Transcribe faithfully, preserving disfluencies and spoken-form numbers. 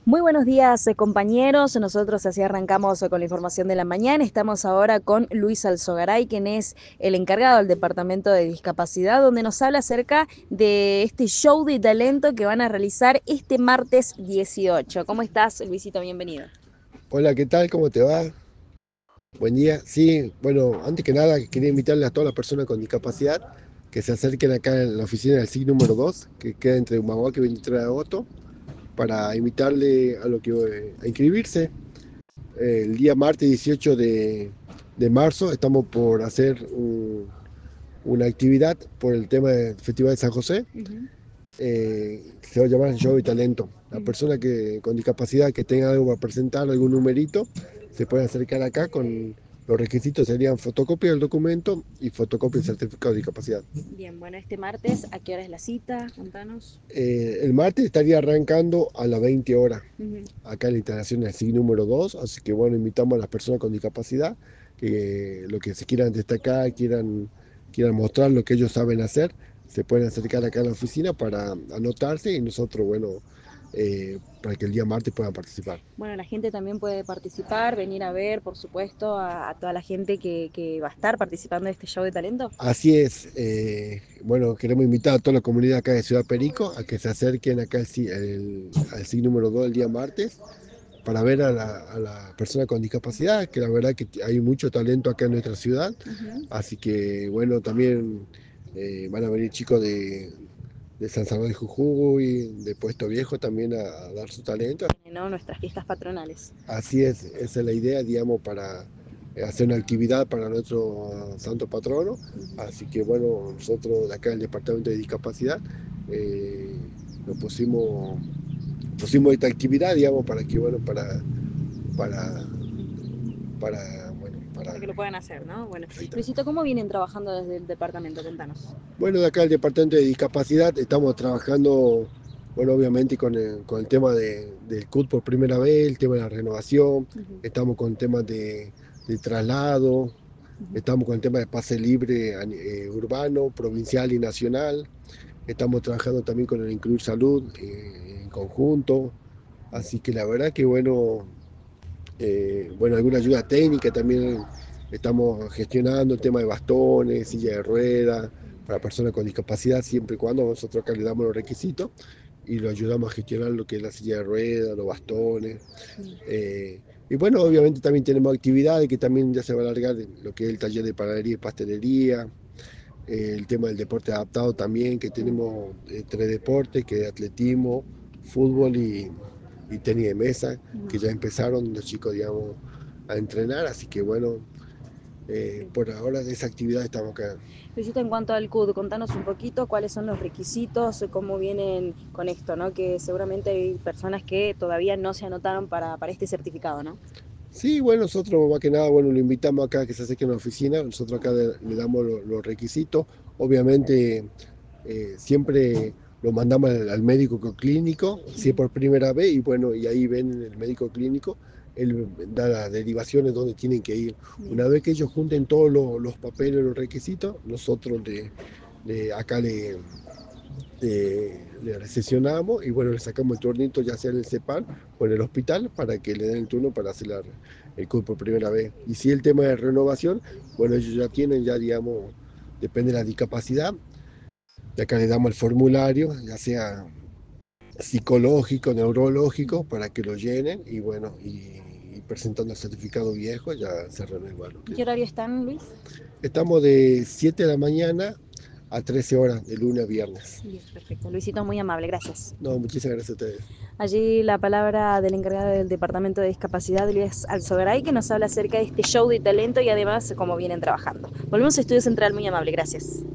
Muy buenos días, eh, compañeros. Nosotros así arrancamos eh, con la información de la mañana. Estamos ahora con Luis Alzogaray, quien es el encargado del Departamento de Discapacidad, donde nos habla acerca de este show de talento que van a realizar este martes dieciocho. ¿Cómo estás, Luisito? Bienvenido. Hola, ¿qué tal? ¿Cómo te va? Buen día. Sí, bueno, antes que nada quería invitarle a todas las personas con discapacidad que se acerquen acá en la oficina del S I C número dos, que queda entre Humahuaca y veintitrés de agosto, para invitarle a lo que eh, a inscribirse. Eh, el día martes dieciocho de, de marzo estamos por hacer un- una actividad por el tema del Festival de San José. Ujú, Eh, se va a llamar Show y Talento. La ujú. persona que con discapacidad que tenga algo para presentar, algún numerito, se puede acercar acá con los requisitos serían fotocopia del documento y fotocopia del certificado de discapacidad. Bien, bueno, este martes, ¿a qué hora es la cita? Contanos. Eh, el martes estaría arrancando a las veinte horas, Ujú. acá en la instalación del S I G número dos, así que bueno, invitamos a las personas con discapacidad que lo que se quieran destacar, quieran, quieran mostrar lo que ellos saben hacer, se pueden acercar acá a la oficina para anotarse y nosotros, bueno, eh, para que el día martes puedan participar. Bueno, la gente también puede participar, venir a ver, por supuesto, a, a toda la gente que, que va a estar participando de este show de talento. Así es, eh, bueno, queremos invitar a toda la comunidad acá de Ciudad Perico a que se acerquen acá al, C- el- al S I G número dos el día martes para ver a la, a la persona con discapacidad, que la verdad que hay mucho talento acá en nuestra ciudad, Ujú. así que bueno, también eh, van a venir chicos de, de San Salvador de Jujuy, de Puesto Viejo también a, a dar su talento. ¿No? Nuestras fiestas patronales. Así es, esa es la idea, digamos, para eh, hacer una actividad para nuestro santo patrono, Ujú. así que bueno, nosotros de acá en el Departamento de Discapacidad eh, nos pusimos, pusimos esta actividad, digamos, para que, bueno, para, para para, bueno, para, Para que lo puedan hacer, ¿no? Bueno, ahí está. Luisito, ¿cómo vienen trabajando desde el departamento? Contanos. Bueno, de acá el Departamento de Discapacidad estamos trabajando, bueno, obviamente con el, con el tema de, del C U T por primera vez, el tema de la renovación, Ujú, estamos con temas de, de traslado, ujú. estamos con el tema de pase libre eh, urbano, provincial y nacional, estamos trabajando también con el Incluir Salud eh, en conjunto, así que la verdad que bueno, eh, bueno, alguna ayuda técnica también estamos gestionando el tema de bastones, silla de ruedas, para personas con discapacidad, siempre y cuando nosotros acá le damos los requisitos y lo ayudamos a gestionar lo que es la silla de ruedas, los bastones. eh, y bueno, obviamente también tenemos actividades que también ya se va a alargar, lo que es el taller de panadería y pastelería, eh, el tema del deporte adaptado también, que tenemos eh, tres deportes, que es atletismo, fútbol y, y tenis de mesa, que ya empezaron los chicos, digamos, a entrenar, así que bueno, eh, Bien. por ahora de esa actividad estamos acá. Luisito, en cuanto al C U D, contanos un poquito cuáles son los requisitos, cómo vienen con esto, ¿no? Que seguramente hay personas que todavía no se anotaron para, para este certificado, ¿no? Sí, bueno, nosotros más que nada, bueno, lo invitamos acá a que se acerque a la oficina, nosotros acá le, le damos lo- los requisitos, obviamente eh, siempre lo mandamos al, al médico clínico, si es Ujú. por primera vez, y bueno, y ahí ven el médico clínico, él da las derivaciones donde tienen que ir. Bien. Una vez que ellos junten todos los, los papeles, los requisitos, nosotros le, le- acá le, le, le recesionamos y bueno, le sacamos el turnito ya sea en el CEPAL o en el hospital para que le den el turno para hacer la- el C U R por primera vez. Y si el tema de renovación, bueno, ellos ya tienen, ya digamos, depende de la discapacidad, de acá le damos el formulario, ya sea psicológico, neurológico, para que lo llenen y bueno, y, y presentando el certificado viejo ya se renueva lo ¿En que qué horario están, Luis? estamos de siete de la mañana a trece horas, de lunes a viernes. Bien, perfecto. Luisito, muy amable, gracias. No, muchísimas gracias a ustedes. Allí la palabra del encargado del Departamento de Discapacidad, Luis Alzogaray, que nos habla acerca de este show de talento y además cómo vienen trabajando. Volvemos a Estudio Central, muy amable, gracias.